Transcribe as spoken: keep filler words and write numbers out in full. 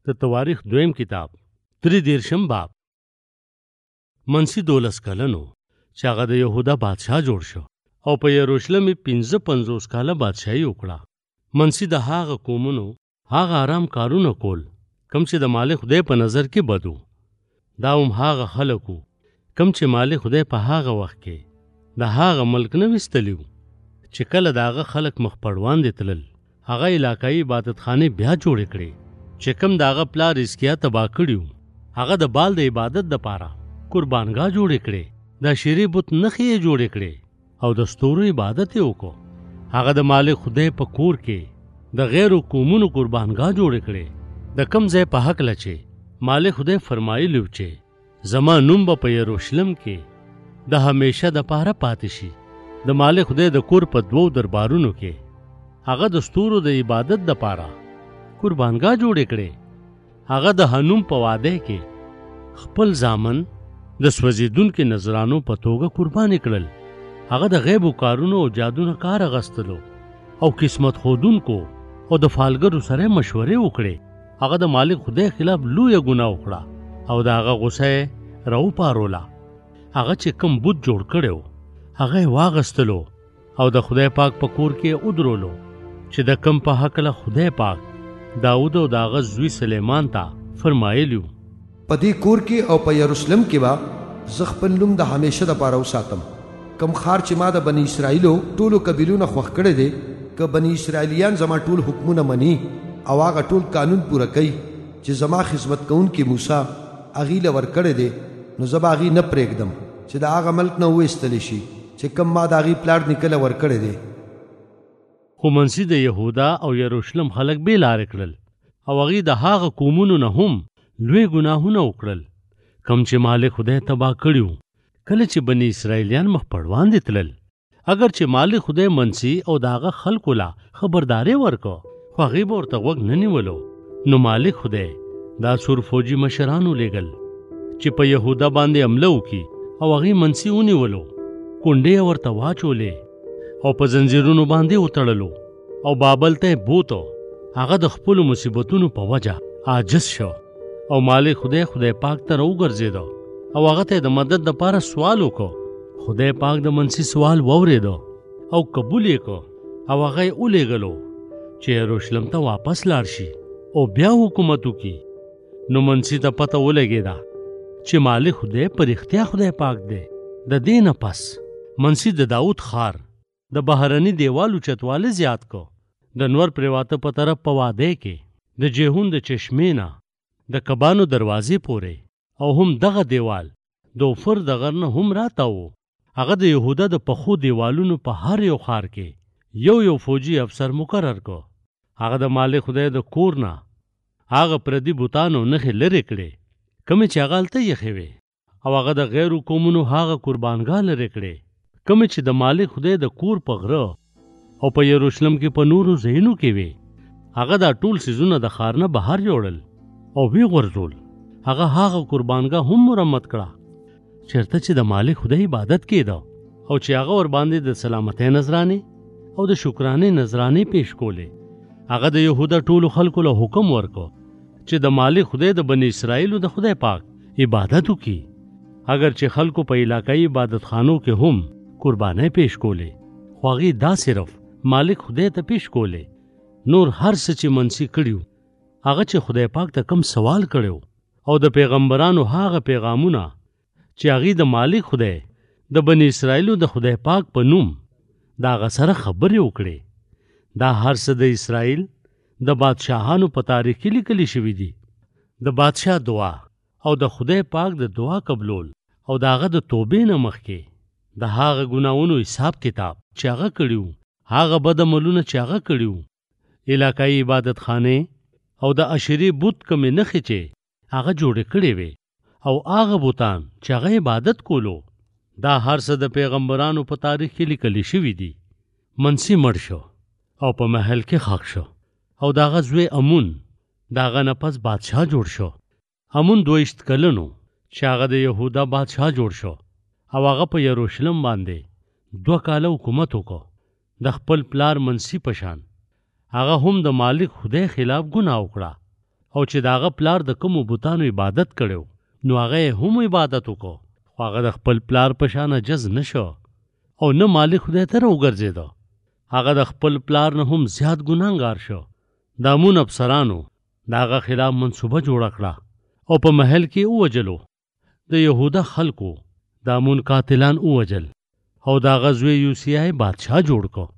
د تواریخ دویم کتاب درې دېرشم باب. منسی دولس کلنو چې هغه د یهودا بادشاه جوړ شو او په یروشلم یې پنځه پنځوس کاله بادشاهي وکړه. منسی د هغه قومونو هغه آرام کارونه کول کم چې د مالک خدای په نظر کې بدو. دا هم هغه خلک وو کم چې مالک خدای په هغه وخت کې د هغه ملک نه ویستلی وو چې کله د هغه خلک مخ پړوان دي تلل. هغه علاقایي عبادتخانې بیا جوړې کړې چې کم د هغه پلار حزقیاه تباه کړي وو. هغه د بال د عبادت دپاره قربانګاه جوړې کړې، د عشیرې بت نښې یې جوړې کړې او د ستورو عبادت یې وکړو. هغه د مالک خدای په کور کې د غیرو قومونو قربانګاه جوړې کړې، د کم ځای په هکله چې مالک خدای فرمایلی و چې زما نوم به په یروشلم کې د همیشه دپاره پاتې شي. د مالک خدای د کور په دوو دربارونو کې هغه د ستورو د عبادت دپاره قربانګاه جوړې کړې. هغه د هنوم په واده کې خپل زامن د سوځېدونکو نذرانو په توګه قربانې کړل. هغه د غیبو کارونو او جادو نه کار اخیستلو او قسمت ښودونکو او د فالګرو سره مشورې وکړې. هغه د مالک خدای خلاف لویه ګناه وکړه او د هغه غصه یې راوپاروله. هغه چې کوم بت جوړ کړی و هغه یې واغستلو او د خدای پاک په کور کې ودرولو چې د کم په هکله خدای پاک داود او د هغه زوی سلیمان ته فرمایلی و. په دې کور کې او په یروشلم کې به زه خپل نوم د همیشه دپاره وساتم. کم ښار چې ما د بني اسرائیلو ټولو قبیلو نه خوښ کړی دی، که بني اسرائیلیان زما ټول حکمونه مني او هغه ټول قانون پوره کوي چې زما خدمت کوونکي موسی هغې له ورکړی دی، نو زه به هغې نه پرېږدم چې د هغه ملک نه وویستلی شي چې کم ما د هغې پلار نیکه له ورکړی دی. خو منسی د یهودا او یروشلم خلک بې لارې کړل او هغې د هغه قومونو نه هم لوی ګناهونه وکړل کم چې مالک خدای تباه کړي وو کله چې بني اسرائیلیان مخ پړوان دي تلل. اگر چې مالک خدای منسی او د هغه خلکو لا خبرداری ورکړه خو هغې به ورته غوږ نه نیولو، نو مالک خدای دا سور فوجي مشران ولیږل چې په یهودا باندې حمله وکړي او هغې منسی ونیولو، کونډې یې ورته واچولې او په زنځیرونو باندې وتړلو او بابل ته یې بوتو. هغه د خپلو مصیبتونو په وجه عاجز شو او مالک خدای خدای پاک ته راوګرځېده او هغه ته د مدد دپاره سوال وکړو. خدای پاک د منسی سوال واورېده او قبول یې کړو او هغه یې ولیږلو چې یروشلم ته واپس لاړ شي او بیا حکومت وکړي. نو منسی ته پته ولګېده چې مالک خدای په رښتیا خدای پاک دی. د دې نه پس منسی د داود ښار د بهرني دیوال اوچتوالی زیات کو. د نور پریواته په طرف په واده کې د جهون د چشمې نه د کبانو دروازې پورې او هم دغه دیوال د اوفر د غر نه هم راته و. هغه د یهودا د پخو دیوالونو په هر یو ښار کې یو یو فوجي افسر مقرر کو. هغه د مالک خدای د کور نه هغه پردي بوتانو نښې لرې کړې کومې چې هغه هلته یخې وې او هغه د غیرو قومونو هغه قربانګاه لرې کړې کومې چې د مالک خدای د کور په غره او په یروشلم کې په نورو ځایونو کې وې. هغه دا ټول څیزونه د ښار نه بهر یوړل او ویې غورځول. هغه هغه قربانګاه هم مرمت کړه چېرته چې د مالک خدای عبادت کېده او چې هغه ورباندې د سلامتۍ نذرانې او د شکرانې نذرانې پیش کولې. هغه د یهودا ټولو خلکو له حکم ورکړ چې د مالک خدای د بني اسرائیلو د خدای پاک عبادت وکړي. اگر چې خلکو په علاقایي عبادتخانو کې هم قربانۍ پیش کولې خو هغې دا صرف مالک خدای ته پیش کولې. نور هر څه چې منسی کړي هغه چې خدای پاک ته کم سوال کړی او د پیغمبرانو هغه پیغامونه چې هغې د مالک خدای د بني اسرائیلو د خدای پاک په نوم د هغه سره خبرې وکړې، دا هر څه د اسرائیل د بادشاهانو په تاریخ کې لیکلي شوي دي. د بادشاه دعا او د خدای پاک د دعا قبلول او د هغه د توبې نه مخکې د هغه ګناهونو حساب کتاب چې هغه کړي وو، هغه بد عملونه چې هغه کړي وو، علاقایي عبادتخانې او د عشیرې بت کمې نښې چې هغه جوړې کړې وې او هغه بوتان چې هغه عبادت کولو، دا هر څه د پیغمبرانو په تاریخ کې لیکلي شوي دي. منسی مړ شو او په محل کې ښخ شو او د هغه زوی امون د هغه نه پس بادشاه جوړ شو. امون دویشت کلنو چې هغه د یهودا بادشاه جوړ شو او هغه په یروشلم باندې دوه کاله حکومت وکړو. د خپل پلار منسی په شان هغه هم د مالک خدای خلاف ګناه وکړه او چې داغه پلار د کوم بوتانو عبادت کړو نو هغه هم عبادت وکړو خو هغه د خپل پلار په شان جز نشو او نه مالک خدای ته وګرځیدو هغه د خپل پلار نه هم زیات ګناهګار شو دامون افسرانو داغه خلاف منصوبه جوړ کړه او په محل کې ووجلو د یهودا خلکو دامون قاتلان ووجل او دا غزوی یوسیای بادشاہ جوړ کو